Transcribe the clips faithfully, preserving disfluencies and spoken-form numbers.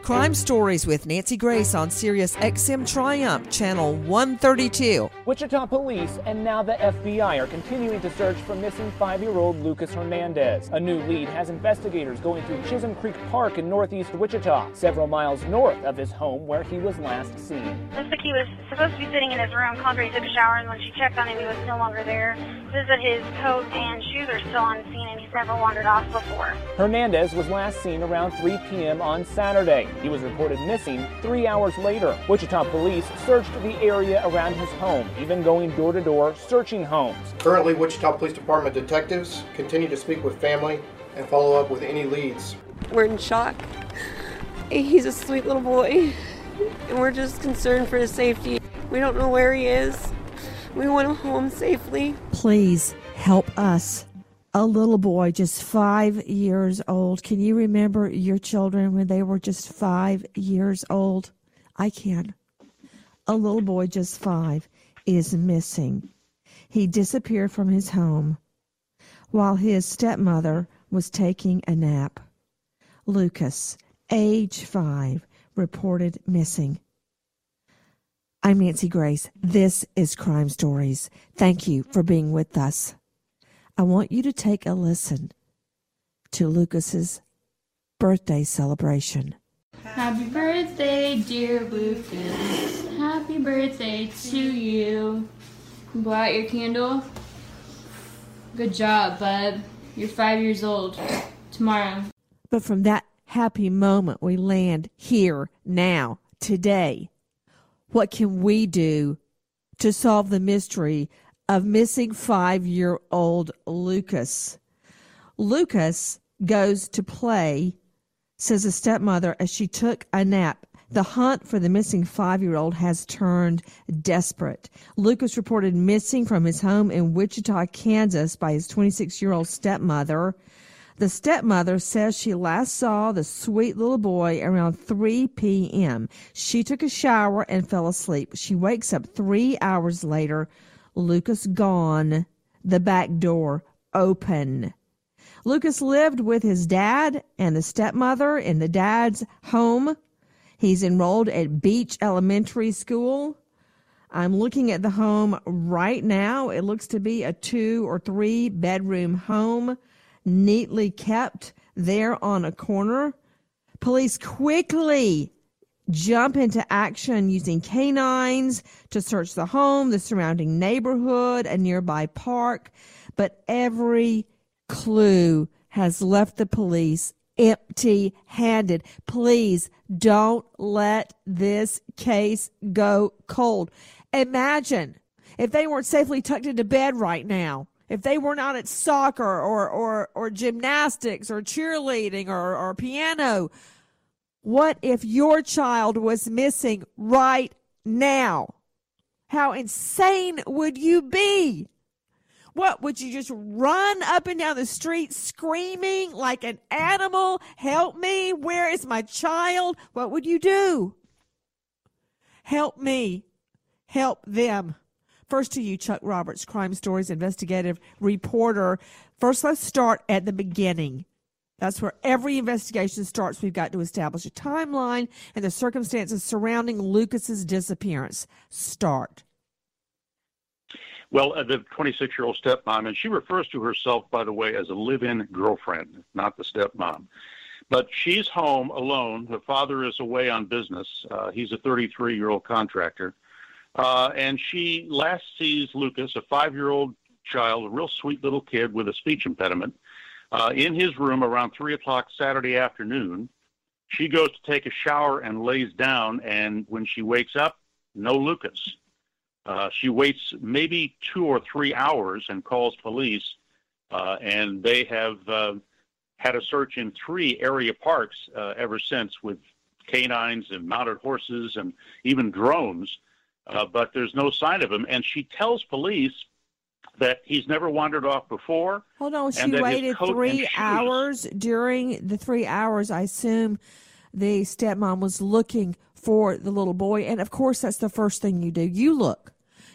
Crime Stories with Nancy Grace on Sirius X M Triumph, Channel one thirty-two. Wichita police and now the F B I are continuing to search for missing five-year-old Lucas Hernandez. A new lead has investigators going through Chisholm Creek Park in northeast Wichita, several miles north of his home where he was last seen. Looks like he was supposed to be sitting in his room. Condrey took a shower, and when she checked on him, he was no longer there. Says that his coat and shoes are still on the scene, and he's never wandered off before. Hernandez was last seen around three p.m. on Saturday. He was reported missing three hours later. Wichita police searched the area around his home, even going door-to-door searching homes. Currently, Wichita Police Department detectives continue to speak with family and follow up with any leads. We're in shock. He's a sweet little boy, and we're just concerned for his safety. We don't know where he is. We want him home safely. Please help us. A little boy, just five years old. Can you remember your children when they were just five years old? I can. A little boy, just five, is missing. He disappeared from his home while his stepmother was taking a nap. Lucas, age five, reported missing. I'm Nancy Grace. This is Crime Stories. Thank you for being with us. I want you to take a listen to Lucas's birthday celebration. Happy birthday, dear Lucas. Happy birthday to you. Blow out your candle. Good job, bud. You're five years old. Tomorrow. But from that happy moment, we land here, now, today. What can we do to solve the mystery of missing five-year-old Lucas? Lucas goes to play, says a stepmother, as she took a nap. The hunt for the missing five-year-old has turned desperate. Lucas reported missing from his home in Wichita, Kansas by his twenty-six-year-old stepmother. The stepmother says she last saw the sweet little boy around three p.m. She took a shower and fell asleep. She wakes up three hours later. Lucas gone, the back door open. Lucas lived with his dad and the stepmother in the dad's home. He's enrolled at Beach Elementary School. I'm looking at the home right now. It looks to be a two or three bedroom home, neatly kept there on a corner. Police quickly jump into action using canines to search the home, the surrounding neighborhood, a nearby park. But every clue has left the police empty-handed. Please don't let this case go cold. Imagine if they weren't safely tucked into bed right now. If they were not at soccer or, or, or gymnastics or cheerleading or, or piano. What if your child was missing right now? How insane would you be? What, would you just run up and down the street screaming like an animal? Help me. Where is my child? What would you do? Help me. Help them. First to you, Chuck Roberts, Crime Stories investigative reporter. First, let's start at the beginning. That's where every investigation starts. We've got to establish a timeline and the circumstances surrounding Lucas's disappearance. Start. Well, uh, the twenty-six-year-old stepmom, and she refers to herself, by the way, as a live-in girlfriend, not the stepmom. But she's home alone. Her father is away on business. Uh, he's a thirty-three-year-old contractor. Uh, and she last sees Lucas, a five-year-old child, a real sweet little kid with a speech impediment, uh, in his room around three o'clock Saturday afternoon. She goes to take a shower and lays down, and when she wakes up, no Lucas. Uh, she waits maybe two or three hours and calls police, uh, and they have uh, had a search in three area parks uh, ever since with canines and mounted horses and even drones, uh, but there's no sign of him. And she tells police that he's never wandered off before. Hold on, she waited three hours. During the three hours, I assume the stepmom was looking for the little boy. And, of course, that's the first thing you do. You look.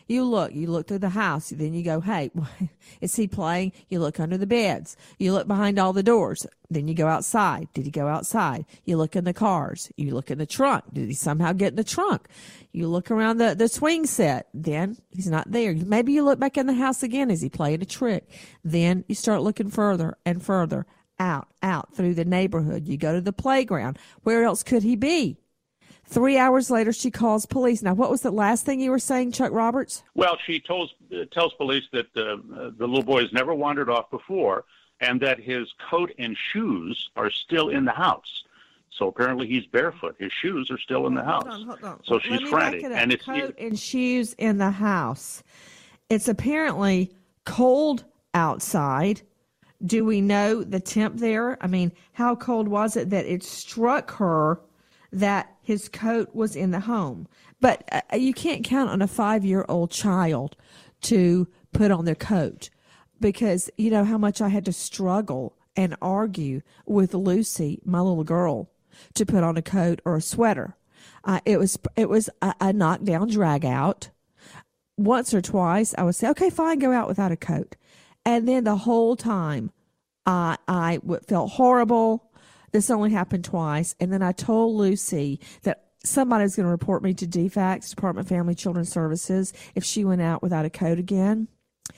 You look, you look through the house, then you go, hey, is he playing? You look under the beds. You look behind all the doors. Then you go outside. Did he go outside? You look in the cars. You look in the trunk. Did he somehow get in the trunk? You look around the, the swing set. Then he's not there. Maybe you look back in the house again. Is he playing a trick? Then you start looking further and further out, out through the neighborhood. You go to the playground. Where else could he be? Three hours later, she calls police. Now, what was the last thing you were saying, Chuck Roberts? Well, she tells, uh, tells police that uh, the little boy has never wandered off before and that his coat and shoes are still in the house. So apparently he's barefoot. His shoes are still in the house. Hold on, hold on. So she's Let me frantic. back it up. And it's coat and shoes in the house. It's apparently cold outside. Do we know the temp there? I mean, how cold was it that it struck her that his coat was in the home? But uh, you can't count on a five-year-old child to put on their coat, because you know how much I had to struggle and argue with Lucy, my little girl, to put on a coat or a sweater. Uh, it was it was a, a knockdown, drag out. Once or twice, I would say, okay, fine, go out without a coat. And then the whole time, I, I felt horrible. This only happened twice. And then I told Lucy that somebody was going to report me to D F A C, Department of Family Children Services, if she went out without a coat again.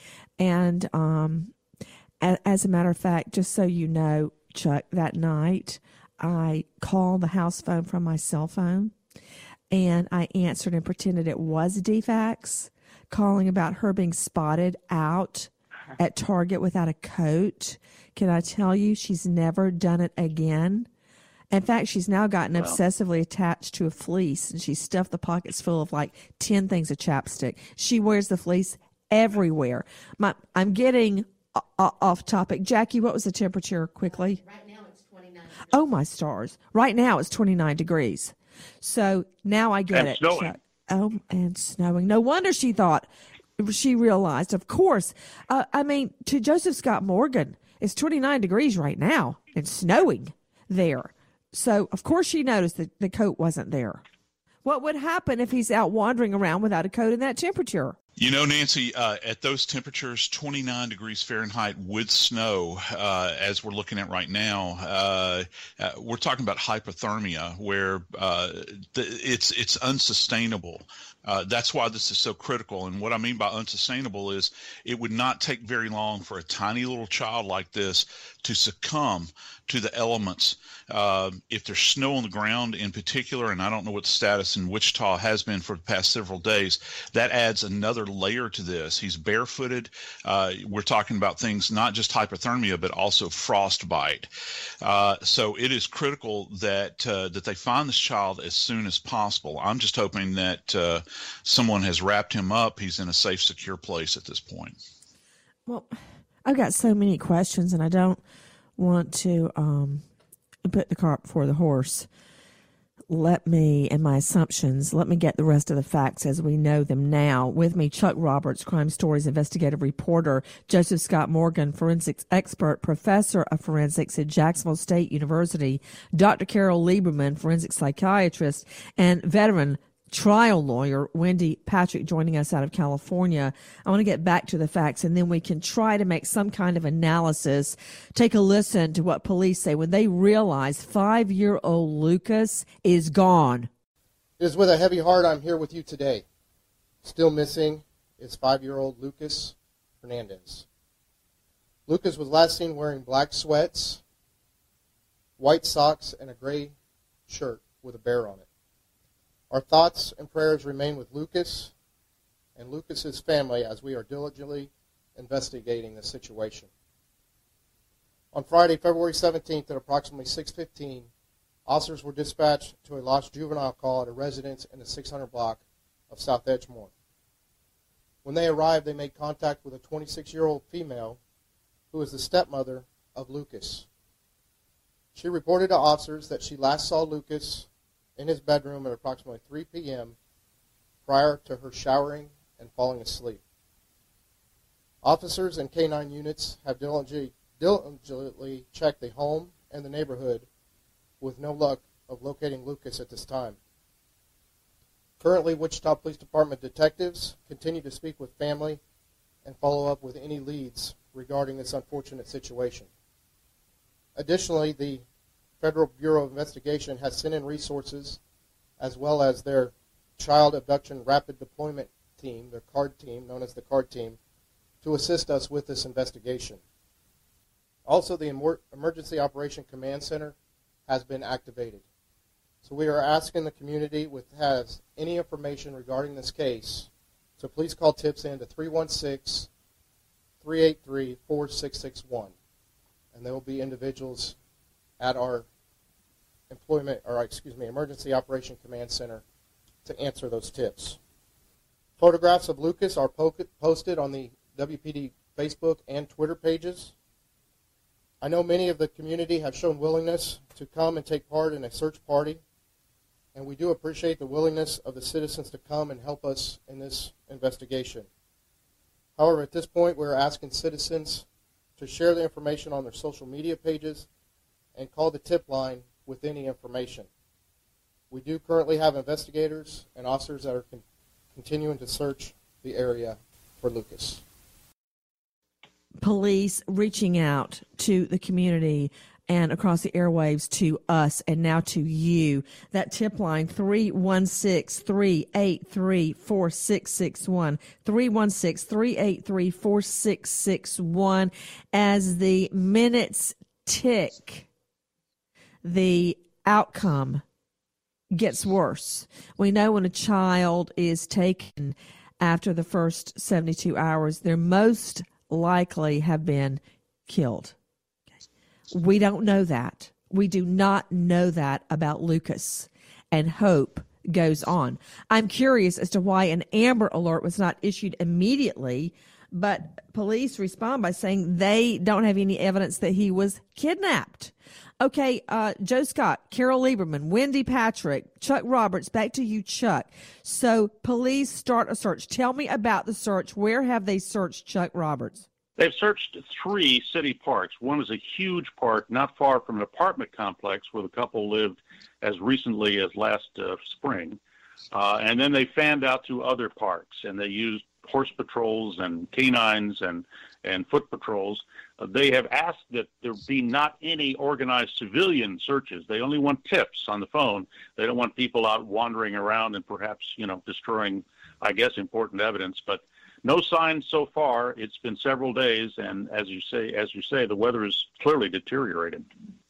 And um, as a matter of fact, just so you know, Chuck, that night I called the house phone from my cell phone, and I answered and pretended it was D F A C, calling about her being spotted out at Target without a coat. Can I tell you, she's never done it again. In fact, she's now gotten Wow. obsessively attached to a fleece, and she's stuffed the pockets full of like ten things of chapstick. She wears the fleece everywhere. My, I'm getting uh, off topic. Jackie, what was the temperature quickly? Right now it's twenty-nine. Oh, my stars. Right now it's twenty-nine degrees. So now I get And it. snowing. Chuck. Oh, and snowing. No wonder she thought, she realized, of course. Uh, I mean, to Joseph Scott Morgan, it's twenty-nine degrees right now and snowing there. So, of course, she noticed that the coat wasn't there. What would happen if he's out wandering around without a coat in that temperature? You know, Nancy, uh, at those temperatures, twenty-nine degrees Fahrenheit with snow, uh, as we're looking at right now, uh, uh, we're talking about hypothermia, where uh, the, it's it's unsustainable. Uh, that's why this is so critical. And what I mean by unsustainable is it would not take very long for a tiny little child like this to succumb to the elements. Uh, if there's snow on the ground in particular, and I don't know what the status in Wichita has been for the past several days, that adds another layer to this. He's barefooted. Uh, we're talking about things not just hypothermia, but also frostbite. Uh, so it is critical that uh, that they find this child as soon as possible. I'm just hoping that uh, someone has wrapped him up. He's in a safe, secure place at this point. Well, I've got so many questions, and I don't want to um, put the cart before the horse. Let me, and my assumptions, let me get the rest of the facts as we know them now. With me, Chuck Roberts, Crime Stories investigative reporter, Joseph Scott Morgan, forensics expert, professor of forensics at Jacksonville State University, Doctor Carol Lieberman, forensic psychiatrist, and veteran trial lawyer Wendy Patrick joining us out of California. I want to get back to the facts, and then we can try to make some kind of analysis. Take a listen to what police say when they realize five-year-old Lucas is gone. It is with a heavy heart I'm here with you today. Still missing is five-year-old Lucas Hernandez. Lucas was last seen wearing black sweats, white socks, and a gray shirt with a bear on it. Our thoughts and prayers remain with Lucas and Lucas's family as we are diligently investigating the situation. On Friday, February seventeenth at approximately six fifteen, officers were dispatched to a lost juvenile call at a residence in the six hundred block of South Edgemore. When they arrived, they made contact with a twenty-six-year-old female who is the stepmother of Lucas. She reported to officers that she last saw Lucas in his bedroom at approximately three p.m. prior to her showering and falling asleep. Officers and K nine units have diligently, diligently checked the home and the neighborhood with no luck of locating Lucas at this time. Currently, Wichita Police Department detectives continue to speak with family and follow up with any leads regarding this unfortunate situation. Additionally, the Federal Bureau of Investigation has sent in resources as well as their Child Abduction Rapid Deployment Team, their CARD team, known as the CARD team, to assist us with this investigation. Also, the Emergency Operation Command Center has been activated. So we are asking the community with has any information regarding this case, so please call tips in to three one six, three eight three, four six six one. And there will be individuals at our employment, or excuse me, Emergency Operation Command Center to answer those tips. Photographs of Lucas are po- posted on the W P D Facebook and Twitter pages. I know many of the community have shown willingness to come and take part in a search party, and we do appreciate the willingness of the citizens to come and help us in this investigation. However, at this point, we're asking citizens to share the information on their social media pages and call the tip line with any information. We do currently have investigators and officers that are con- continuing to search the area for Lucas. Police reaching out to the community and across the airwaves to us and now to you. That tip line, three one six, three eight three, four six six one, three one six, three eight three, four six six one. As the minutes tick, the outcome gets worse. We know when a child is taken after the first seventy-two hours, they're most likely have been killed. We don't know that. We do not know that about Lucas. And hope goes on. I'm curious as to why an Amber Alert was not issued immediately, but police respond by saying they don't have any evidence that he was kidnapped. Okay, uh, Joe Scott, Carol Lieberman, Wendy Patrick, Chuck Roberts, back to you, Chuck. So police start a search. Tell me about the search. Where have they searched, Chuck Roberts? They've searched three city parks. One is a huge park not far from an apartment complex where the couple lived as recently as last uh, spring. Uh, and then they fanned out to other parks, and they used horse patrols and canines and, and foot patrols. Uh, they have asked that there be not any organized civilian searches. They only want tips on the phone. They don't want people out wandering around and perhaps, you know, destroying, I guess, important evidence. But no signs so far. It's been several days, and as you say, as you say, the weather is clearly deteriorating.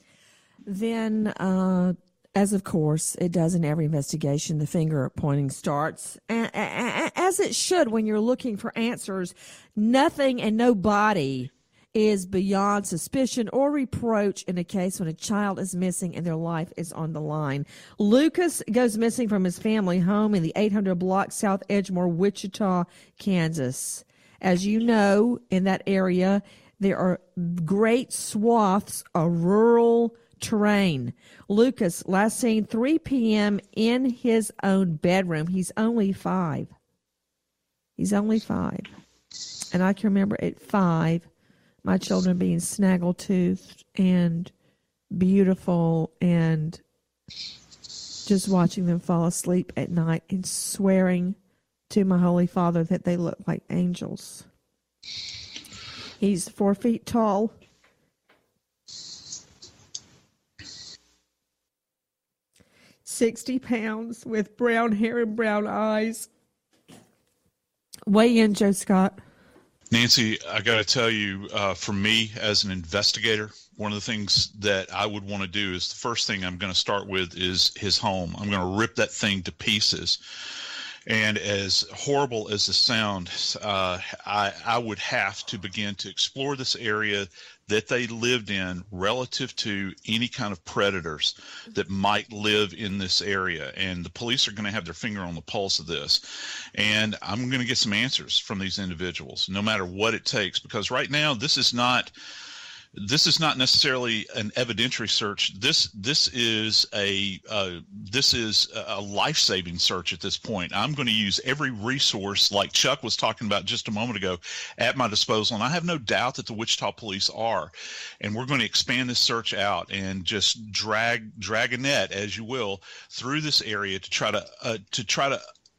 Then, uh, as of course it does in every investigation, the finger pointing starts, as it should when you're looking for answers. Nothing and nobody is beyond suspicion or reproach in a case when a child is missing and their life is on the line. Lucas goes missing from his family home in the eight hundred block South Edgemore, Wichita, Kansas. As you know, in that area, there are great swaths of rural terrain. Lucas, last seen three p.m. in his own bedroom. He's only five. He's only five. And I can remember at five, my children being snaggle-toothed and beautiful and just watching them fall asleep at night and swearing to my Holy Father that they look like angels. He's four feet tall. sixty pounds with brown hair and brown eyes. Weigh in, Joe Scott. Nancy, I got to tell you, uh, for me as an investigator, one of the things that I would want to do is the first thing I'm going to start with is his home. I'm going to rip that thing to pieces. And as horrible as the sound, uh, I, I would have to begin to explore this area that they lived in relative to any kind of predators that might live in this area. And the police are going to have their finger on the pulse of this. And I'm going to get some answers from these individuals, no matter what it takes, because right now this is not This is not necessarily an evidentiary search. This this is a uh, this is a life-saving search at this point. I'm going to use every resource, like Chuck was talking about just a moment ago, at my disposal. And I have no doubt that the Wichita police are. And we're going to expand this search out and just drag drag a net, as you will, through this area to try to uh, to try to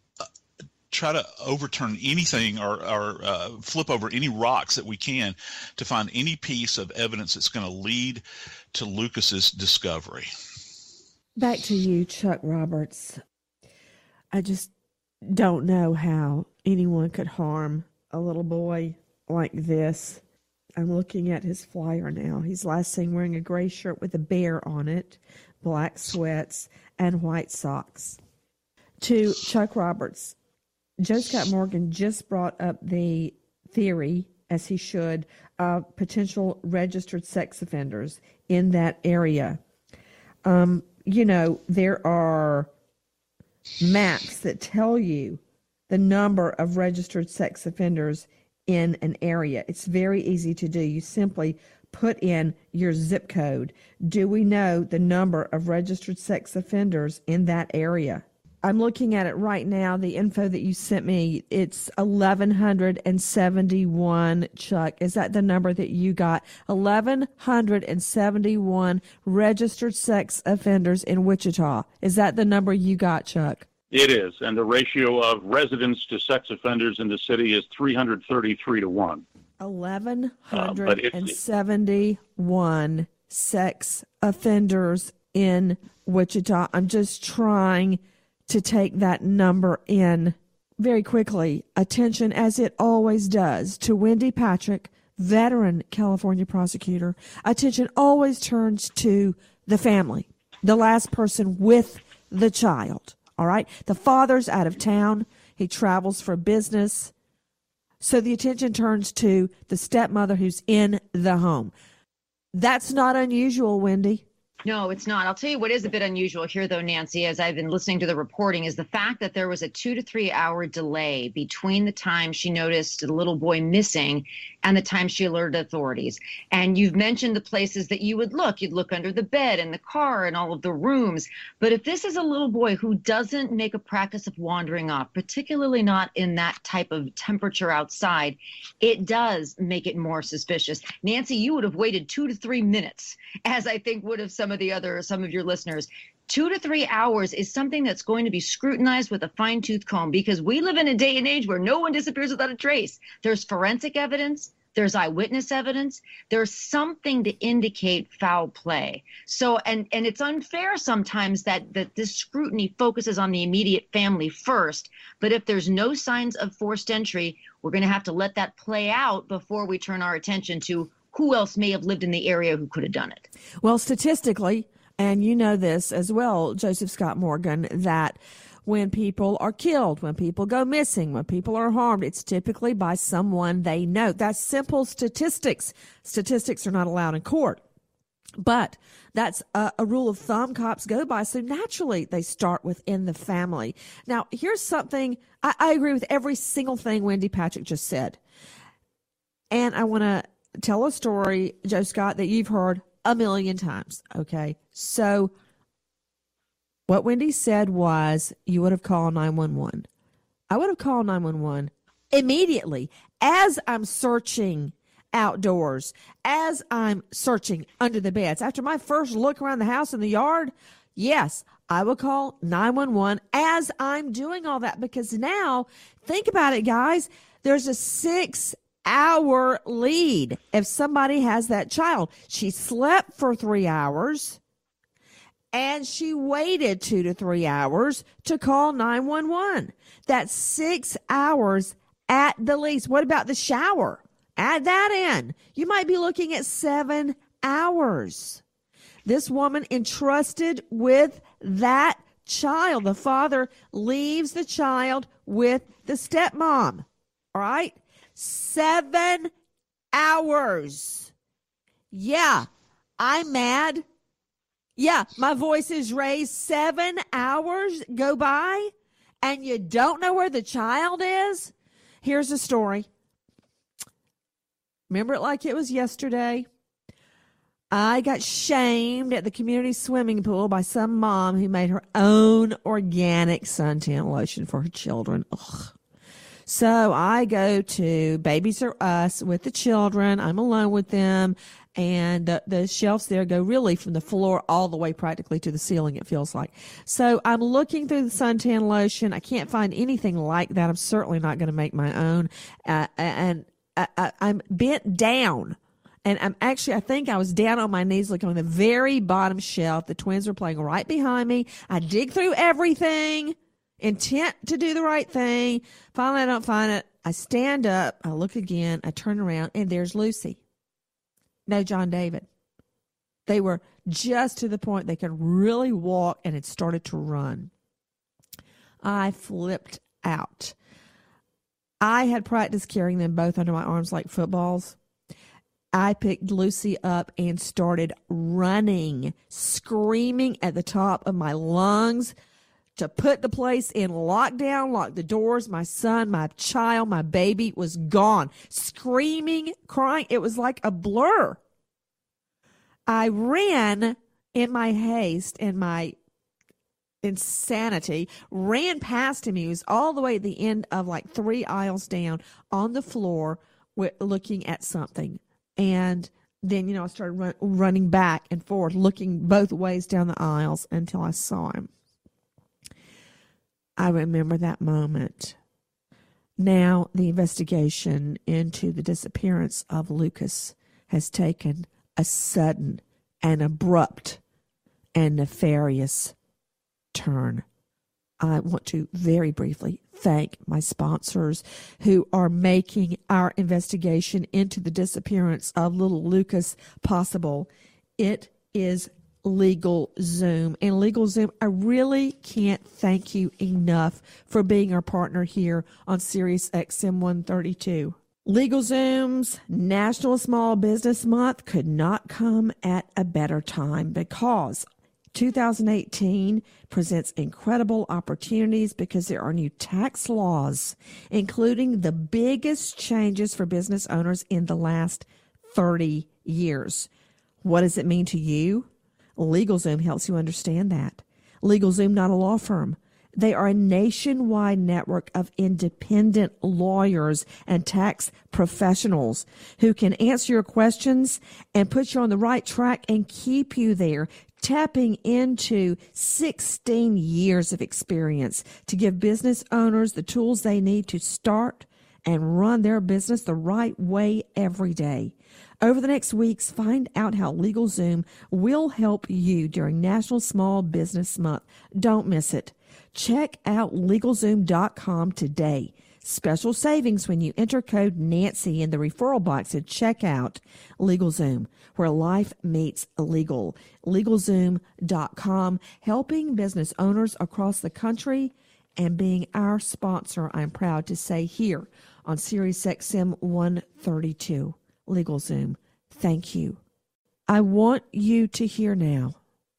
try to overturn anything or, or uh, flip over any rocks that we can to find any piece of evidence that's going to lead to Lucas's discovery. Back to you, Chuck Roberts. I just don't know how anyone could harm a little boy like this. I'm looking at his flyer now. He's last seen wearing a gray shirt with a bear on it, black sweats, and white socks. To Chuck Roberts, Joe Scott Morgan just brought up the theory, as he should, of potential registered sex offenders in that area. Um, you know, there are maps that tell you the number of registered sex offenders in an area. It's very easy to do. You simply put in your zip code. Do we know the number of registered sex offenders in that area? I'm looking at it right now, the info that you sent me. It's eleven seventy-one, Chuck. Is that the number that you got? eleven seventy-one registered sex offenders in Wichita. Is that the number you got, Chuck? It is, and the ratio of residents to sex offenders in the city is three hundred thirty-three to one. eleven seventy-one uh, sex offenders in Wichita. I'm just trying to take that number in very quickly. Attention, as it always does, to Wendy Patrick, veteran California prosecutor. Attention always turns to the family, the last person with the child. All right. The father's out of town. He travels for business. So the attention turns to the stepmother who's in the home. That's not unusual, Wendy. No, it's not. I'll tell you what is a bit unusual here, though, Nancy, as I've been listening to the reporting, is the fact that there was a two to three hour delay between the time she noticed the little boy missing and the time she alerted authorities. And you've mentioned the places that you would look. You'd look under the bed, in the car, in all of the rooms. But if this is a little boy who doesn't make a practice of wandering off, particularly not in that type of temperature outside, it does make it more suspicious. Nancy, you would have waited two to three minutes, as I think would have some of the other, some of your listeners. Two to three hours is something that's going to be scrutinized with a fine-tooth comb, because we live in a day and age where no one disappears without a trace. There's forensic evidence. There's eyewitness evidence. There's something to indicate foul play. So, and, and it's unfair sometimes that, that this scrutiny focuses on the immediate family first. But if there's no signs of forced entry, we're going to have to let that play out before we turn our attention to who else may have lived in the area who could have done it. Well, statistically, and you know this as well, Joseph Scott Morgan, that when people are killed, when people go missing, when people are harmed, it's typically by someone they know. That's simple statistics. Statistics are not allowed in court. But that's a, a rule of thumb cops go by. So naturally, they start within the family. Now, here's something. I, I agree with every single thing Wendy Patrick just said. And I want to tell a story, Joe Scott, that you've heard a million times. Okay. So what Wendy said was you would have called nine one one. I would have called nine one one immediately as I'm searching outdoors, as I'm searching under the beds. After my first look around the house and the yard, yes, I will call nine one one as I'm doing all that, because now, think about it, guys. There's a six hour lead if somebody has that child. She slept for three hours and she waited two to three hours to call nine one one. That's six hours at the least. What about the shower? Add that in. You might be looking at seven hours. This woman entrusted with that child. The father leaves the child with the stepmom. All right? Seven hours. Yeah, I'm mad. Yeah, my voice is raised. Seven hours go by and you don't know where the child is? Here's the story. Remember it like it was yesterday? I got shamed at the community swimming pool by some mom who made her own organic suntan lotion for her children. Ugh. So I go to Babies R Us with the children. I'm alone with them. And the, the shelves there go really from the floor all the way practically to the ceiling, it feels like. So I'm looking through the suntan lotion. I can't find anything like that. I'm certainly not going to make my own. Uh, and I, I, I'm bent down. And I'm actually, I think I was down on my knees looking on the very bottom shelf. The twins were playing right behind me. I dig through everything, intent to do the right thing. Finally, I don't find it. I stand up. I look again. I turn around, and there's Lucy. No John David. They were just to the point they could really walk and had started to run. I flipped out. I had practiced carrying them both under my arms like footballs. I picked Lucy up and started running, screaming at the top of my lungs to put the place in lockdown, lock the doors. My son, my child, my baby was gone. Screaming, crying. It was like a blur. I ran in my haste and my insanity, ran past him. He was all the way at the end of like three aisles down on the floor looking at something. And then, you know, I started run, running back and forth, looking both ways down the aisles until I saw him. I remember that moment. Now the investigation into the disappearance of Lucas has taken a sudden and abrupt and nefarious turn. I want to very briefly thank my sponsors who are making our investigation into the disappearance of little Lucas possible. It is LegalZoom. And LegalZoom, I really can't thank you enough for being our partner here on Sirius X M one thirty-two. LegalZoom's National Small Business Month could not come at a better time because two thousand eighteen presents incredible opportunities because there are new tax laws, including the biggest changes for business owners in the last thirty years. What does it mean to you? LegalZoom helps you understand that. LegalZoom, not a law firm. They are a nationwide network of independent lawyers and tax professionals who can answer your questions and put you on the right track and keep you there, tapping into sixteen years of experience to give business owners the tools they need to start and run their business the right way every day. Over the next weeks, find out how LegalZoom will help you during National Small Business Month. Don't miss it. Check out LegalZoom dot com today. Special savings when you enter code Nancy in the referral box at checkout. LegalZoom, where life meets legal. LegalZoom dot com, helping business owners across the country and being our sponsor, I'm proud to say, here on Sirius X M one thirty-two. LegalZoom, thank you. I want you to hear now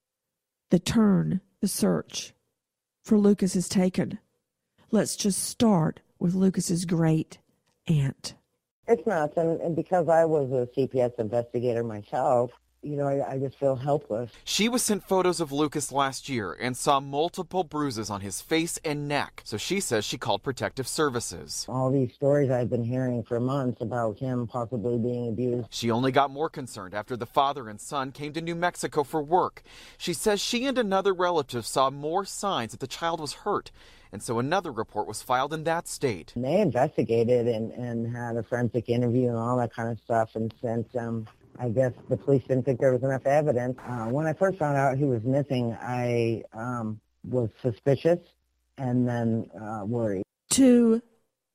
the turn the search for Lucas has taken. Let's just start with Lucas's great aunt. It's nuts, and, and because I was a C P S investigator myself, you know, I, I just feel helpless. She was sent photos of Lucas last year and saw multiple bruises on his face and neck, so she says she called Protective Services. All these stories I've been hearing for months about him possibly being abused. She only got more concerned after the father and son came to New Mexico for work. She says she and another relative saw more signs that the child was hurt, and so another report was filed in that state. And they investigated and, and had a forensic interview and all that kind of stuff and sent um I guess the police didn't think there was enough evidence. Uh, when I first found out he was missing, I um, was suspicious and then uh, worried. To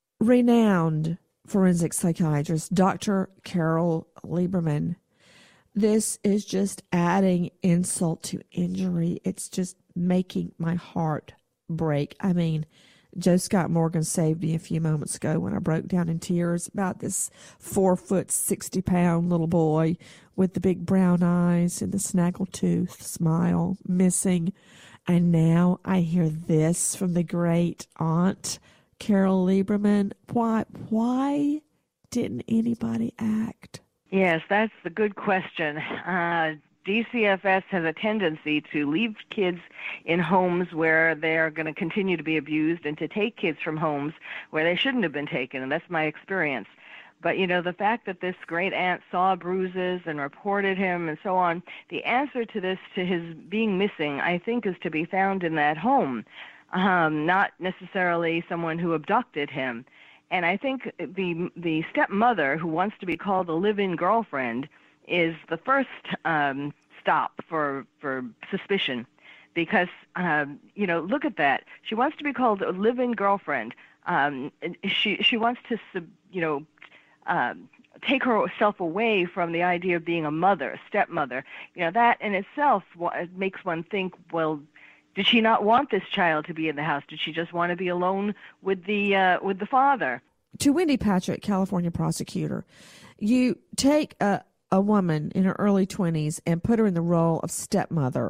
renowned forensic psychiatrist Doctor Carol Lieberman, this is just adding insult to injury. It's just making my heart break. I mean, Joe Scott Morgan saved me a few moments ago when I broke down in tears about this four foot, sixty pound little boy with the big brown eyes and the snaggletooth smile missing. And now I hear this from the great aunt, Carol Lieberman. Why, why didn't anybody act? Yes, that's the good question. Uh, D C F S has a tendency to leave kids in homes where they're going to continue to be abused and to take kids from homes where they shouldn't have been taken, and that's my experience. But, you know, the fact that this great aunt saw bruises and reported him and so on, the answer to this, to his being missing, I think is to be found in that home, um, not necessarily someone who abducted him. And I think the the stepmother who wants to be called a live-in girlfriend is the first um, stop for for suspicion, because um, you know, look at that. She wants to be called a live-in girlfriend. Um, she she wants to you know um, take herself away from the idea of being a mother, a stepmother. You know, that in itself makes one think, well, did she not want this child to be in the house? Did she just want to be alone with the uh, with the father? To Wendy Patrick, California prosecutor, you take a, a woman in her early twenties and put her in the role of stepmother.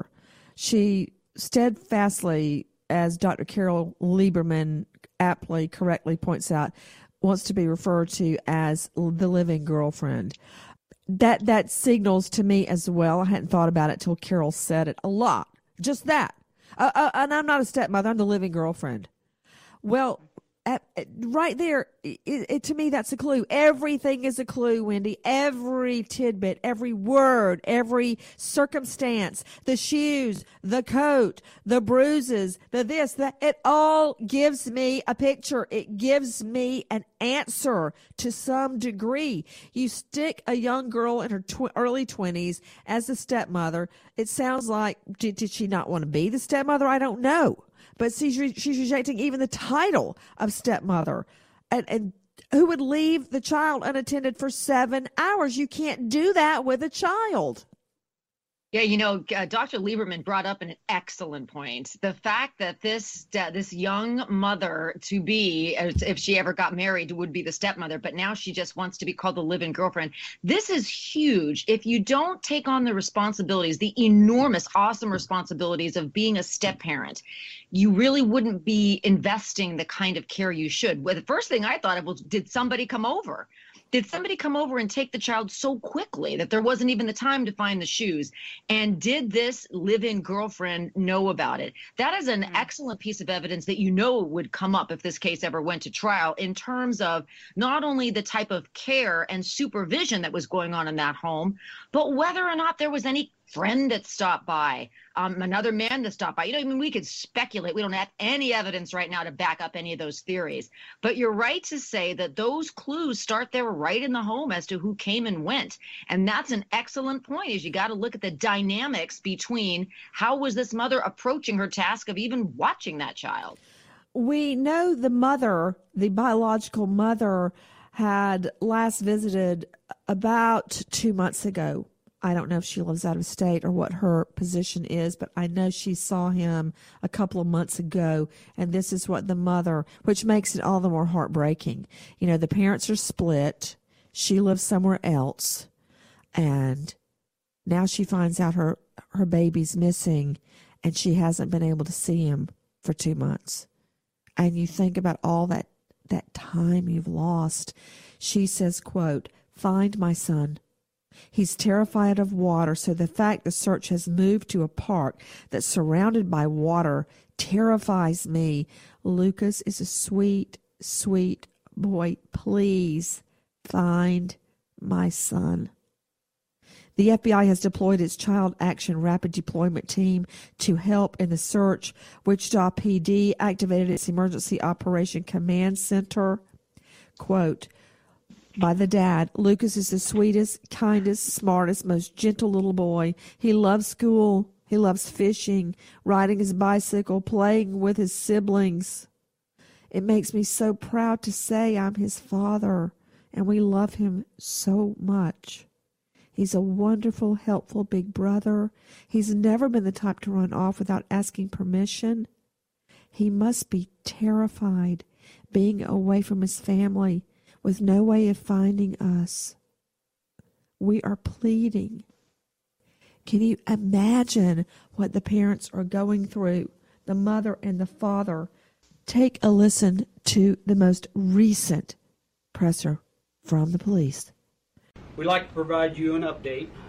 She steadfastly, as Doctor Carol Lieberman aptly, correctly points out, wants to be referred to as the living girlfriend. That that signals to me as well. I hadn't thought about it till Carol said it a lot. Just that. Uh, uh, and I'm not a stepmother. I'm the living girlfriend. Well, at, at, right there, it, it, to me, that's a clue. Everything is a clue, Wendy. Every tidbit, every word, every circumstance, the shoes, the coat, the bruises, the this, that, it all gives me a picture. It gives me an answer to some degree. You stick a young girl in her tw- early twenties as a stepmother. It sounds like, did, did she not want to be the stepmother? I don't know. But she's, re- she's rejecting even the title of stepmother. And, and who would leave the child unattended for seven hours? You can't do that with a child. Yeah, you know, uh, Doctor Lieberman brought up an excellent point. The fact that this uh, this young mother to be, if she ever got married, would be the stepmother, but now she just wants to be called the live-in girlfriend. This is huge. If you don't take on the responsibilities, the enormous, awesome responsibilities of being a step-parent, you really wouldn't be investing the kind of care you should. Well, the first thing I thought of was, did somebody come over? Did somebody come over and take the child so quickly that there wasn't even the time to find the shoes? And did this live-in girlfriend know about it? That is an excellent piece of evidence that you know would come up if this case ever went to trial, in terms of not only the type of care and supervision that was going on in that home, but whether or not there was any friend that stopped by, um, another man that stopped by. You know, I mean, we could speculate. We don't have any evidence right now to back up any of those theories. But you're right to say that those clues start there right in the home as to who came and went. And that's an excellent point, is you got to look at the dynamics between how was this mother approaching her task of even watching that child. We know the mother, the biological mother, had last visited about two months ago. I don't know if she lives out of state or what her position is, but I know she saw him a couple of months ago, and this is what the mother, which makes it all the more heartbreaking. You know, the parents are split. She lives somewhere else, and now she finds out her, her baby's missing, and she hasn't been able to see him for two months. And you think about all that, that time you've lost. She says, quote, "Find my son. He's terrified of water, so the fact the search has moved to a park that's surrounded by water terrifies me. Lucas is a sweet, sweet boy. Please find my son." The F B I has deployed its Child Action Rapid Deployment Team to help in the search. Wichita P D activated its Emergency Operation Command Center. Quote, by the dad, "Lucas is the sweetest, kindest, smartest, most gentle little boy. He loves school. He loves fishing, riding his bicycle, playing with his siblings. It makes me so proud to say I'm his father, and we love him so much. He's a wonderful, helpful big brother. He's never been the type to run off without asking permission. He must be terrified being away from his family, with no way of finding us. We are pleading." Can you imagine what the parents are going through, the mother and the father? Take a listen to the most recent presser from the police. We'd like to provide you an update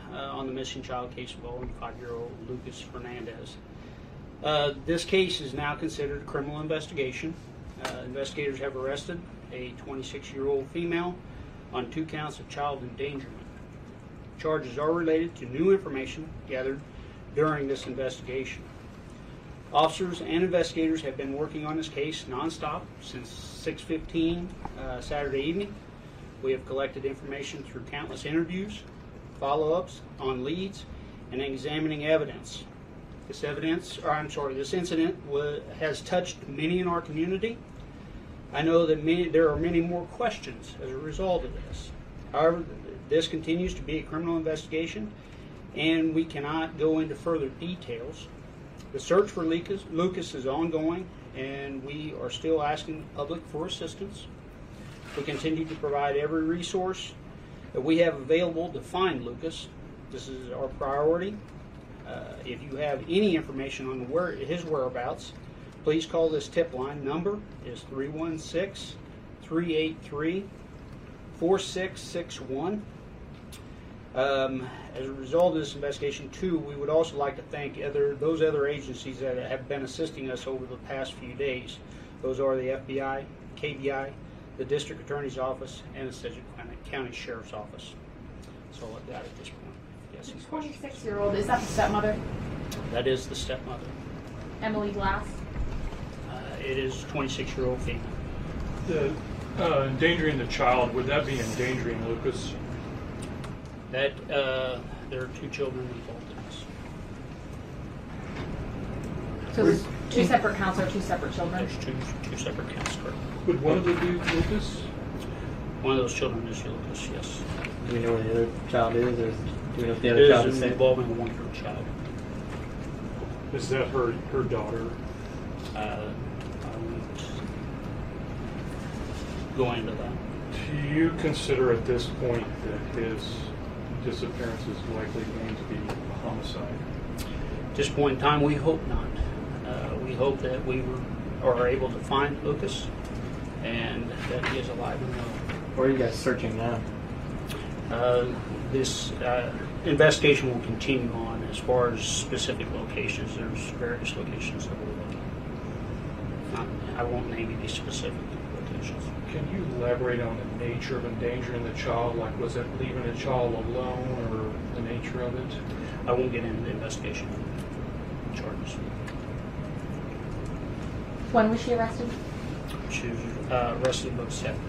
uh, on the missing child case involving five-year-old Lucas Hernandez. Uh, this case is now considered a criminal investigation. Uh, investigators have arrested a twenty-six-year-old female on two counts of child endangerment. Charges are related to new information gathered during this investigation. Officers and investigators have been working on this case nonstop since six fifteen uh, Saturday evening. We have collected information through countless interviews, follow-ups on leads, and examining evidence. This evidence, or I'm sorry, this incident was, has touched many in our community. I know that many, there are many more questions as a result of this. However, this continues to be a criminal investigation, and we cannot go into further details. The search for Lucas, Lucas is ongoing, and we are still asking the public for assistance. We continue to provide every resource that we have available to find Lucas. This is our priority. Uh, if you have any information on where his whereabouts, please call this tip line. Number is three one six, three eight three, four six six one. Um, as a result of this investigation, too, we would also like to thank other those other agencies that have been assisting us over the past few days. Those are the F B I, K B I, the District Attorney's Office, and the Sedgwick County Sheriff's Office. That's all I've got at this point. Yes, the twenty-six-year-old, is that the stepmother? That is the stepmother. Emily Glass? Uh, it is twenty-six-year-old female. The uh, endangering the child, would that be endangering Lucas? That uh, there are two children involved in this. So there's two separate counts or two separate children? There's two, two separate counts, correct. Would one of them be Lucas? One of those children is Lucas, yes. Do we know where the other child is, or do we know if the other it child is is safe? involving a one-year-old child. Is that her her daughter? Uh, I won't go into that. Do you consider at this point that his disappearance is likely going to be a homicide? At this point in time, we hope not. Uh, we hope that we were, are able to find Lucas and that he is alive and well. Where are you guys searching now? Uh, this uh, investigation will continue on as far as specific locations. There's various locations that we're looking. Not, I won't name any specific locations. Can you elaborate on the nature of endangering the child? Like, was it leaving a child alone, or the nature of it? I won't get into the investigation charges. When was she arrested? She was uh, arrested about seven.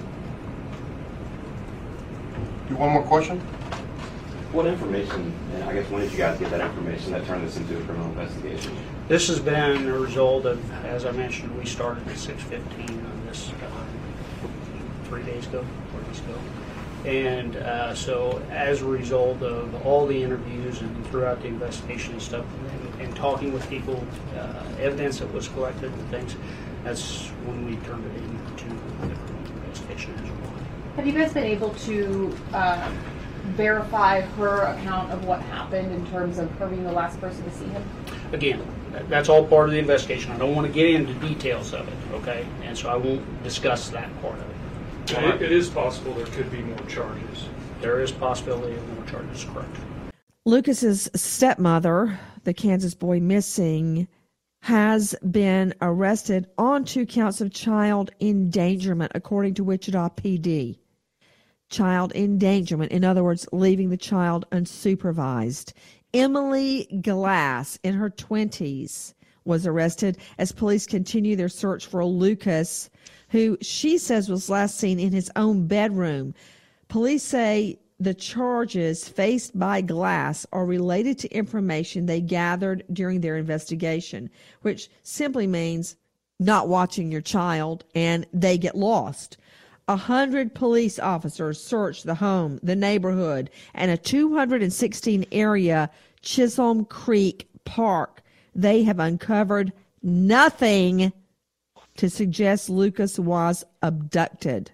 Do one more question? What information, and I guess when did you guys get that information that turned this into a criminal investigation? This has been a result of, as I mentioned, we started at six fifteen on this uh, three days ago, four days ago. And uh, so as a result of all the interviews and throughout the investigation and stuff, and, and talking with people, uh, evidence that was collected and things, that's when we turned it into the criminal investigation as well. Have you guys been able to uh, verify her account of what happened in terms of her being the last person to see him? Again, that's all part of the investigation. I don't want to get into details of it, okay? And so I won't discuss that part of it. Well, it, it is possible there could be more charges. There is possibility of more charges, correct. Lucas's stepmother, the Kansas boy missing, has been arrested on two counts of child endangerment, according to Wichita P D. Child endangerment, in other words, leaving the child unsupervised. Emily Glass, in her twenties, was arrested as police continue their search for Lucas, who she says was last seen in his own bedroom. Police say the charges faced by Glass are related to information they gathered during their investigation, which simply means not watching your child and they get lost. A hundred police officers searched the home, the neighborhood, and a two hundred sixteen area Chisholm Creek Park. They have uncovered nothing to suggest Lucas was abducted.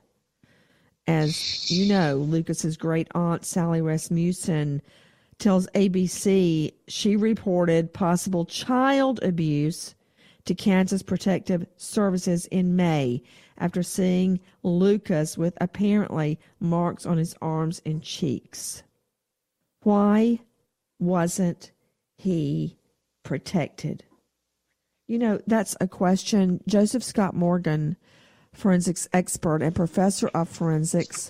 As you know, Lucas's great aunt, Sally Rasmussen, tells A B C she reported possible child abuse to Kansas Protective Services in May after seeing Lucas with apparently marks on his arms and cheeks. Why wasn't he protected? You know, that's a question. Joseph Scott Morgan, forensics expert and professor of forensics,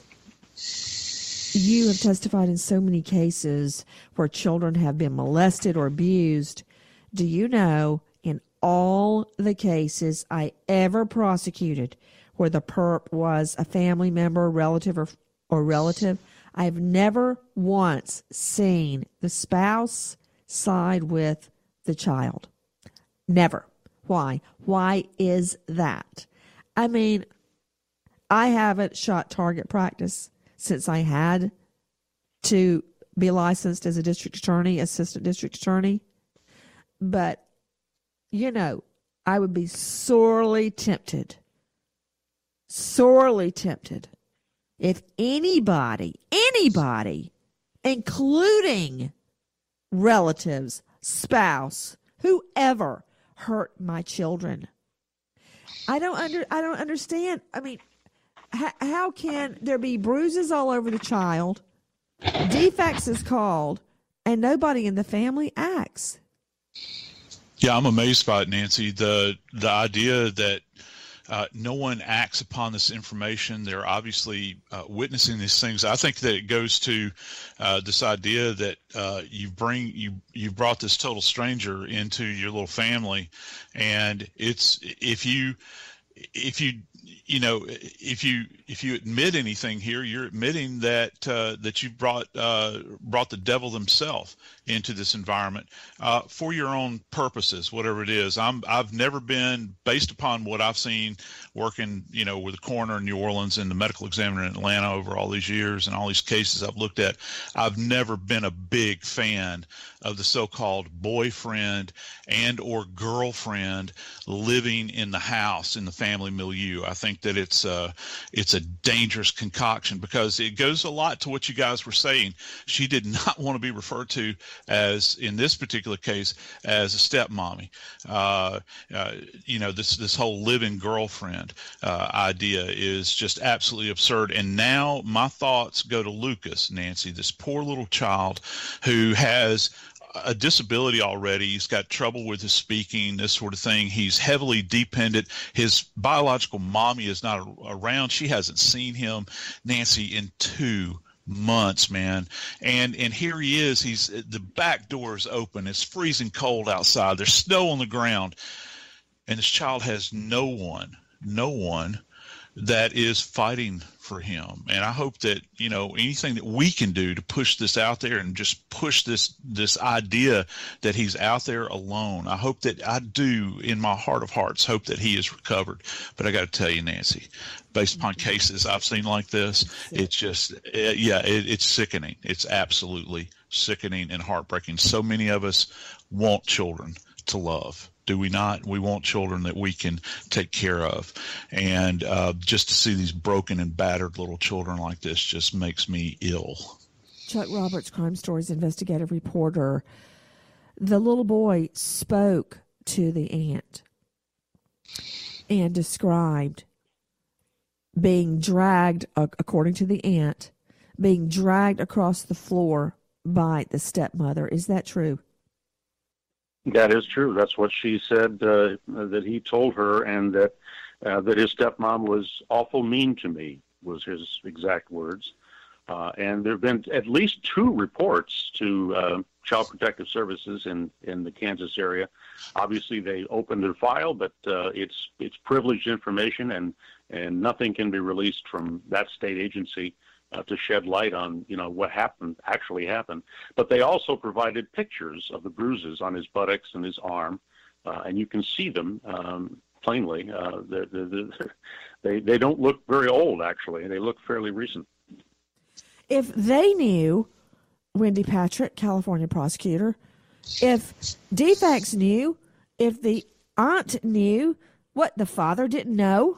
you have testified in so many cases where children have been molested or abused. Do you know, in all the cases I ever prosecuted where the perp was a family member, relative, or, or relative, I've never once seen the spouse side with the child. Never. Why? Why is that? I mean, I haven't shot target practice since I had to be licensed as a district attorney, assistant district attorney. But, you know, I would be sorely tempted, sorely tempted if anybody, anybody, including relatives, spouse, whoever, hurt my children. I don't under I don't understand. I mean, how, how can there be bruises all over the child, defects is called, and nobody in the family acts? Yeah, I'm amazed by it, Nancy. The the idea that uh, no one acts upon this information. They're obviously uh, witnessing these things. I think that it goes to uh, this idea that uh, you bring you you brought this total stranger into your little family, and it's if you if you you know if you if you admit anything here, you're admitting that uh, that you brought uh, brought the devil himself into this environment uh, for your own purposes, whatever it is. I'm I've never been, based upon what I've seen working, you know, with the coroner in New Orleans and the medical examiner in Atlanta over all these years and all these cases I've looked at, I've never been a big fan of the so-called boyfriend and or girlfriend living in the house in the family milieu. I think that it's uh it's a dangerous concoction because it goes a lot to what you guys were saying. She did not want to be referred to as, in this particular case, as a stepmommy. Uh, uh, you know, this this whole live-in girlfriend uh, idea is just absolutely absurd. And now my thoughts go to Lucas, Nancy, this poor little child who has a disability already. He's got trouble with his speaking, this sort of thing. He's heavily dependent. His biological mommy is not around. She hasn't seen him, Nancy, in two months, man. And and here he is. He's the back door is open. It's freezing cold outside. There's snow on the ground. And this child has no one, no one that is fighting for him. And I hope that, you know, anything that we can do to push this out there and just push this this idea that he's out there alone. I hope that I do, in my heart of hearts, hope that he is recovered. But I got to tell you, Nancy, based upon cases I've seen like this, it's just, uh, yeah, it, it's sickening. It's absolutely sickening and heartbreaking. So many of us want children to love. Do we not? We want children that we can take care of. And uh, just to see these broken and battered little children like this just makes me ill. Chuck Roberts, Crime Stories investigative reporter. The little boy spoke to the aunt and described being dragged, according to the aunt, being dragged across the floor by the stepmother. Is that true? That is true. That's what she said, uh, that he told her, and that uh, that his stepmom was awful mean to me, was his exact words. Uh, and there have been at least two reports to uh, Child Protective Services in, in the Kansas area. Obviously, they opened their file, but uh, it's it's privileged information, and, and nothing can be released from that state agency Uh, to shed light on, you know, what happened, actually happened. But they also provided pictures of the bruises on his buttocks and his arm, uh, and you can see them um, plainly. Uh, they're, they're, they're, they they don't look very old, actually. They look fairly recent. If they knew, Wendy Patrick, California prosecutor, if D FACS knew, if the aunt knew, what, the father didn't know?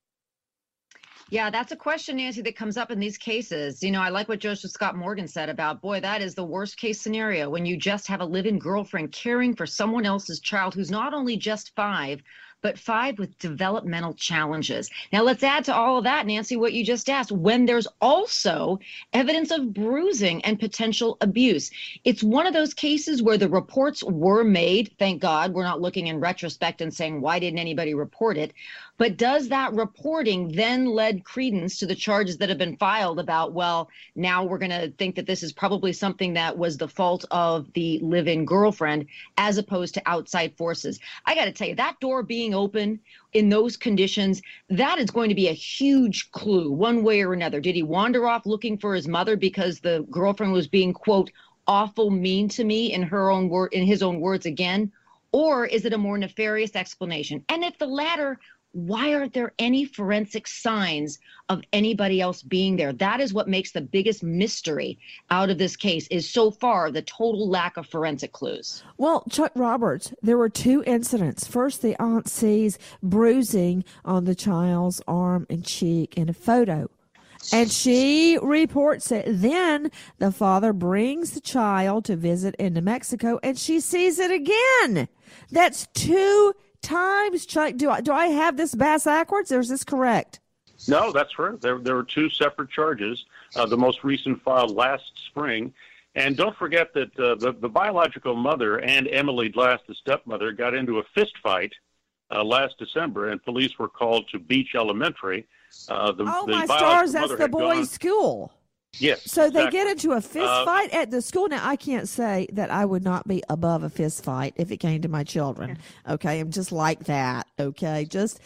Yeah, that's a question, Nancy, that comes up in these cases. You know, I like what Joseph Scott Morgan said about, boy, that is the worst case scenario when you just have a live-in girlfriend caring for someone else's child who's not only just five, but five with developmental challenges. Now, let's add to all of that, Nancy, what you just asked, when there's also evidence of bruising and potential abuse. It's one of those cases where the reports were made. Thank God we're not looking in retrospect and saying, why didn't anybody report it? But does that reporting then lend credence to the charges that have been filed about, well, now we're going to think that this is probably something that was the fault of the live-in girlfriend as opposed to outside forces? I got to tell you, that door being open in those conditions, that is going to be a huge clue one way or another. Did he wander off looking for his mother because the girlfriend was being, quote, awful mean to me in her own word, in his own words again? Or is it a more nefarious explanation? And if the latter, why aren't there any forensic signs of anybody else being there? That is what makes the biggest mystery out of this case, is so far the total lack of forensic clues. Well, Chuck Roberts, there were two incidents. First, the aunt sees bruising on the child's arm and cheek in a photo, and she reports it. Then the father brings the child to visit in New Mexico, and she sees it again. That's two times, Chuck. Do I do I have this bass backwards, or is this correct? No, that's right. There, there were two separate charges. Uh, the most recent filed last spring. And don't forget that uh, the, the biological mother and Emily Glass, the stepmother, got into a fist fight uh, last December, and police were called to Beach Elementary. Uh, the, oh, the my stars, that's the boys' gone, school. Yes. So exactly. they get into a fist uh, fight at the school. Now, I can't say that I would not be above a fist fight if it came to my children. Okay, I'm just like that. Okay, just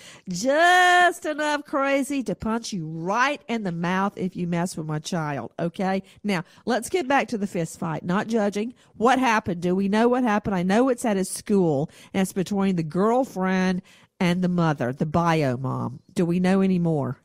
just enough crazy to punch you right in the mouth if you mess with my child. Okay, now let's get back to the fist fight. Not judging. What happened? Do we know what happened? I know it's at his school, and it's between the girlfriend and the mother, the bio mom. Do we know any more?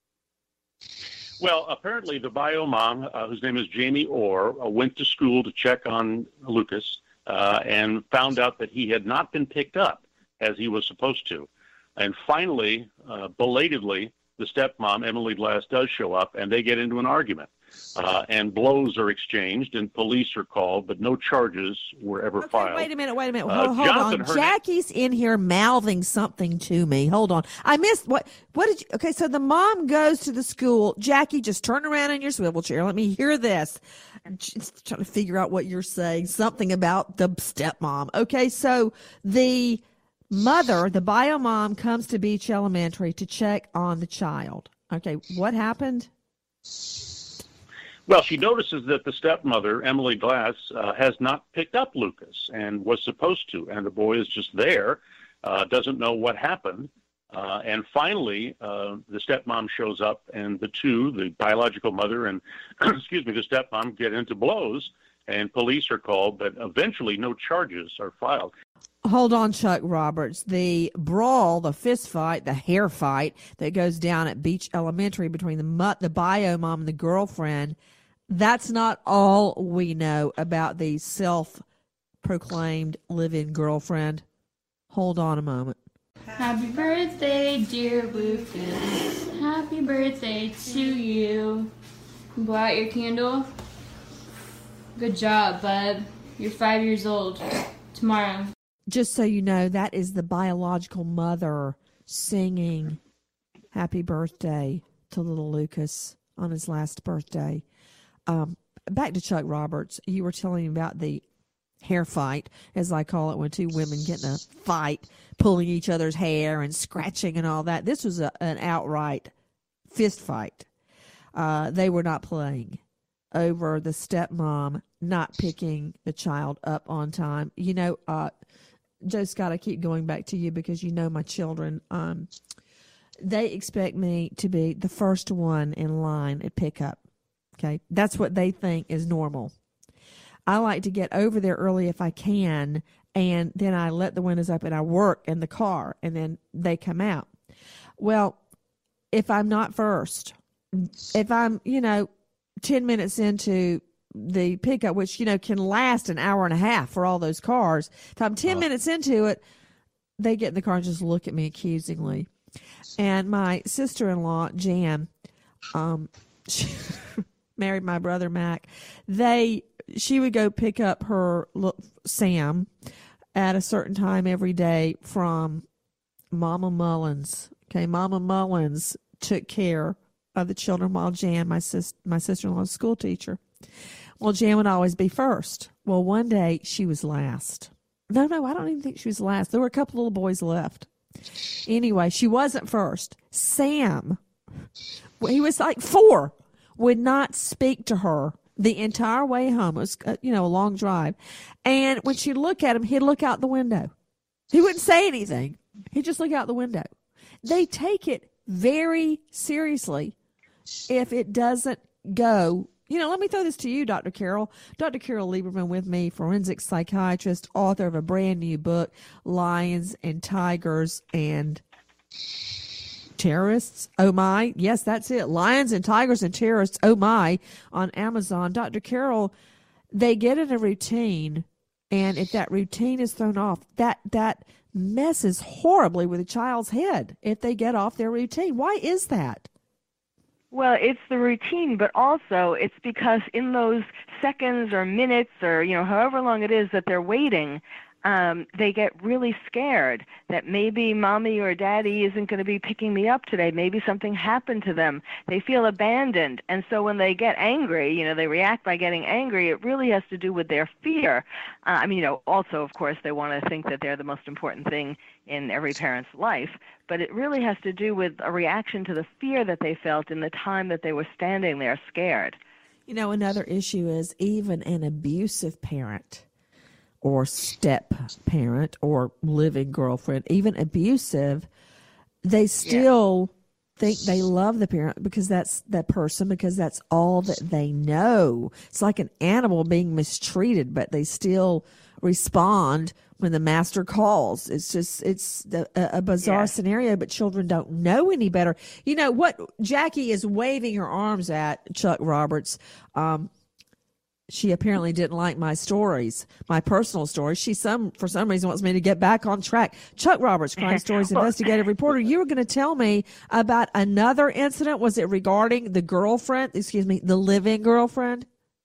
Well, apparently the bio mom, uh, whose name is Jamie Orr, uh, went to school to check on Lucas uh, and found out that he had not been picked up as he was supposed to. And finally, uh, belatedly, the stepmom, Emily Glass, does show up, and they get into an argument. Uh, and blows are exchanged, and police are called, but no charges were ever okay, filed. Wait a minute, wait a minute. Uh, Hold, hold on. Hern- Jackie's in here mouthing something to me. Hold on. I missed what what did you okay, so the mom goes to the school. Jackie, just turn around in your swivel chair. Let me hear this. I'm just trying to figure out what you're saying. Something about the stepmom. Okay, so the mother, the bio mom, comes to Beach Elementary to check on the child. Okay, what happened? Well, she notices that the stepmother, Emily Glass, uh, has not picked up Lucas and was supposed to, and the boy is just there, uh, doesn't know what happened. Uh, and finally, uh, the stepmom shows up, and the two, the biological mother and, excuse me, the stepmom, get into blows, and police are called, but eventually no charges are filed. Hold on, Chuck Roberts. The brawl, the fist fight, the hair fight that goes down at Beach Elementary between the the bio mom and the girlfriend, that's not all we know about the self-proclaimed live-in girlfriend. Hold on a moment. Happy birthday, dear Lucas. Happy birthday to you. Blow out your candle. Good job, bud. You're five years old. Tomorrow. Just so you know, that is the biological mother singing happy birthday to little Lucas on his last birthday. Um, back to Chuck Roberts. You were telling me about the hair fight, as I call it, when two women get in a fight, pulling each other's hair and scratching and all that. This was a, an outright fist fight. Uh, they were not playing over the stepmom not picking the child up on time. You know, uh, Joe Scott, I keep going back to you because you know my children. Um, they expect me to be the first one in line at pickup. Okay, that's what they think is normal. I like to get over there early if I can, and then I let the windows up and I work in the car, and then they come out. Well, if I'm not first, if I'm, you know, ten minutes into the pickup, which, you know, can last an hour and a half for all those cars, if I'm ten oh. minutes into it, they get in the car and just look at me accusingly. And my sister-in-law, Jan, um, she married my brother Mac. They, she would go pick up her Sam at a certain time every day from Mama Mullins. Okay, Mama Mullins took care of the children while Jan, my sis, my sister-in-law's school teacher. Well, Jan would always be first. Well, one day she was last. No, no, I don't even think she was last. There were a couple little boys left. Anyway, she wasn't first. Sam, he was like four, would not speak to her the entire way home. It was, uh, you know, a long drive. And when she'd look at him, he'd look out the window. He wouldn't say anything. He'd just look out the window. They take it very seriously if it doesn't go. You know, let me throw this to you, Doctor Carol. Doctor Carol Lieberman with me, forensic psychiatrist, author of a brand new book, Lions and Tigers and Terrorists. Oh, my. Yes, that's it. Lions and Tigers and Terrorists. Oh, my. On Amazon. Doctor Carol, they get in a routine, and if that routine is thrown off, that that messes horribly with a child's head if they get off their routine. Why is that? Well, it's the routine, but also it's because in those seconds or minutes or, you know, however long it is that they're waiting, um, they get really scared that maybe mommy or daddy isn't going to be picking me up today. Maybe something happened to them. They feel abandoned. And so when they get angry, you know, they react by getting angry. It really has to do with their fear. Uh, I mean, you know, also, of course, they want to think that they're the most important thing in every parent's life. But it really has to do with a reaction to the fear that they felt in the time that they were standing there scared. You know, another issue is even an abusive parent or step parent or living girlfriend, even abusive, they still yeah. think they love the parent because that's that person, because that's all that they know. It's like an animal being mistreated, but they still respond when the master calls. It's just, it's a, a bizarre yeah. scenario, but children don't know any better. You know what Jackie is waving her arms at, Chuck Roberts, um, she apparently didn't like my stories, my personal stories. She some for some reason wants me to get back on track. Chuck Roberts, Crime Stories investigative reporter. You were going to tell me about another incident. Was it regarding the girlfriend? Excuse me, the living girlfriend?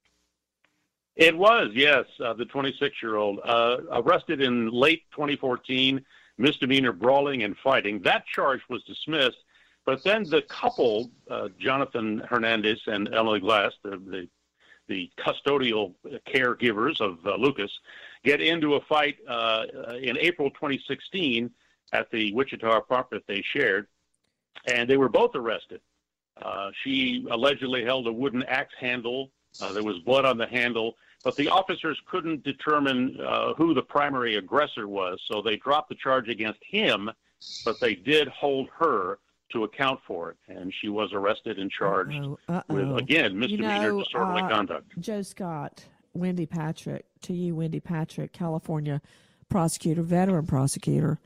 It was, yes. Uh, the twenty-six-year-old uh, arrested in late twenty fourteen, misdemeanor brawling and fighting. That charge was dismissed, but then the couple, uh, Jonathan Hernandez and Emily Glass, the, the the custodial caregivers of uh, Lucas, get into a fight uh, in April twenty sixteen at the Wichita apartment they shared, and they were both arrested. Uh, she allegedly held a wooden axe handle. Uh, there was blood on the handle, but the officers couldn't determine uh, who the primary aggressor was, so they dropped the charge against him, but they did hold her to account for it, and she was arrested and charged Uh-oh. Uh-oh. with, again, misdemeanor you know, disorderly uh, conduct. Joe Scott, Wendy Patrick, to you, Wendy Patrick, California prosecutor, veteran prosecutor.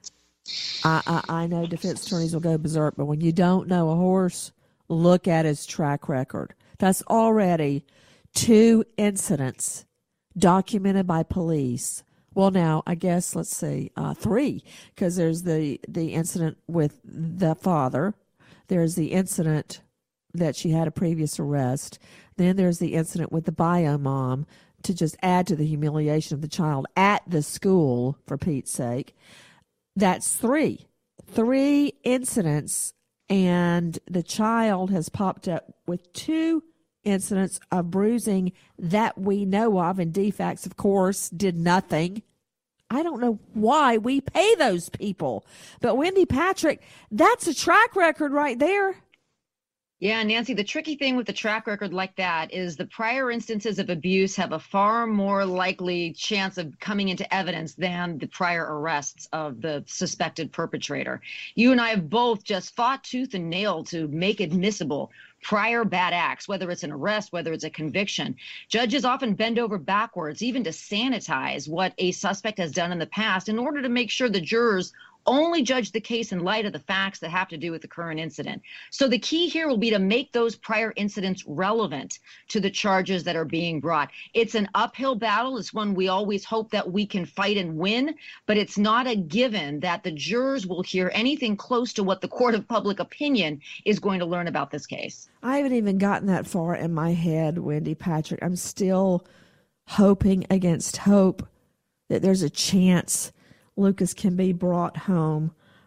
I, I, I know defense attorneys will go berserk, but when you don't know a horse, look at his track record. That's already two incidents documented by police. Well, now, I guess, let's see, uh, three, because there's the, the incident with the father. There's the incident that she had a previous arrest. Then there's the incident with the bio mom, to just add to the humiliation of the child at the school, for Pete's sake. That's three. Three incidents, and the child has popped up with two incidents of bruising that we know of, and D FACS, of course, did nothing. I don't know why we pay those people. But Wendy Patrick, that's a track record right there. Yeah, Nancy, the tricky thing with the track record like that is the prior instances of abuse have a far more likely chance of coming into evidence than the prior arrests of the suspected perpetrator. You and I have both just fought tooth and nail to make admissible prior bad acts, whether it's an arrest, whether it's a conviction. Judges often bend over backwards, even to sanitize what a suspect has done in the past in order to make sure the jurors only judge the case in light of the facts that have to do with the current incident. So the key here will be to make those prior incidents relevant to the charges that are being brought. It's an uphill battle. It's one we always hope that we can fight and win, but it's not a given that the jurors will hear anything close to what the court of public opinion is going to learn about this case. I haven't even gotten that far in my head, Wendy Patrick. I'm still hoping against hope that there's a chance Lucas can be brought home.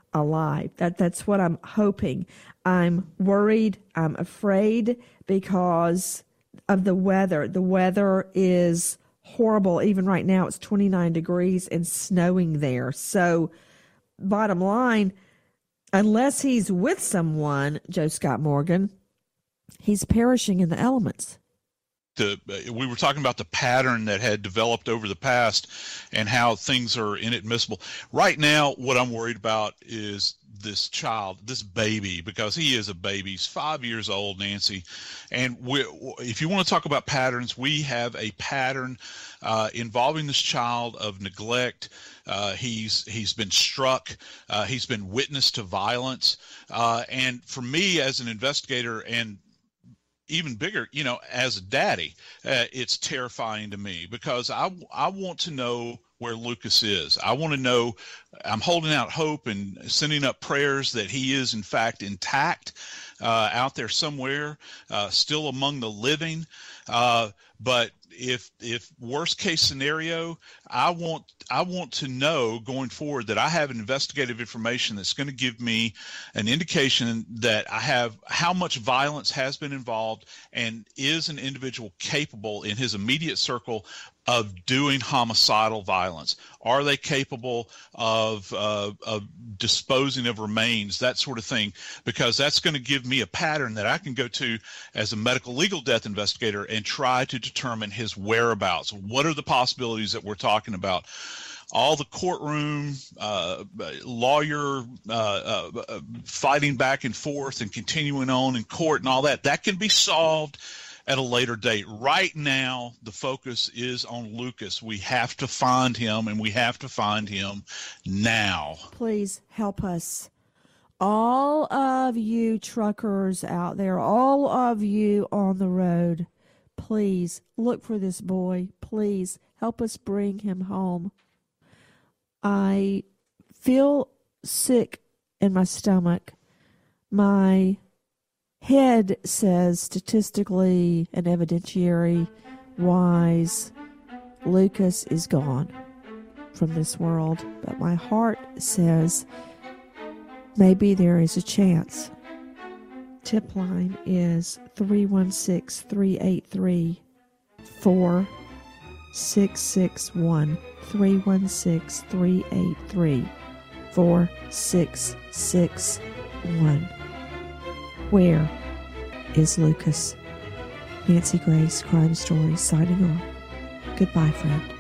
alive. That that's what I'm hoping. I'm worried. I'm afraid because of the weather. The weather is horrible. Even right now, it's twenty-nine degrees and snowing there. So, bottom line, unless he's with someone, Joe Scott Morgan, he's perishing in the elements. The, we were talking about the pattern that had developed over the past and how things are inadmissible. Right now, what I'm worried about is this child, this baby, because he is a baby. He's five years old, Nancy. And we, if you want to talk about patterns, we have a pattern uh, involving this child of neglect. Uh, he's he's been struck. Uh, he's been witness to violence. Uh, and for me as an investigator, and even bigger, you know, as a daddy, uh, it's terrifying to me because I, I want to know where Lucas is. I want to know, I'm holding out hope and sending up prayers that he is in fact intact uh, out there somewhere, uh, still among the living. Uh, but if if worst case scenario, I want I want to know going forward that I have investigative information that's going to give me an indication that I have how much violence has been involved and is an individual capable in his immediate circle of doing homicidal violence. Are they capable of, uh, of disposing of remains, that sort of thing? Because that's going to give me a pattern that I can go to as a medical legal death investigator and try to determine his whereabouts. What are the possibilities that we're talking about? All the courtroom, uh, lawyer uh, uh, fighting back and forth and continuing on in court and all that, that can be solved at a later date. Right now, the focus is on Lucas. We have to find him, and we have to find him now. Please help us. All of you truckers out there, all of you on the road, please look for this boy. Please help us bring him home. I feel sick in my stomach. My head says statistically and evidentiary wise, Lucas is gone from this world. But my heart says maybe there is a chance. Tip line is three one six, three eight three, four six six one. three one six, three eight three, four six six one. Where is Lucas? Nancy Grace, Crime Stories, signing off. Goodbye, friend.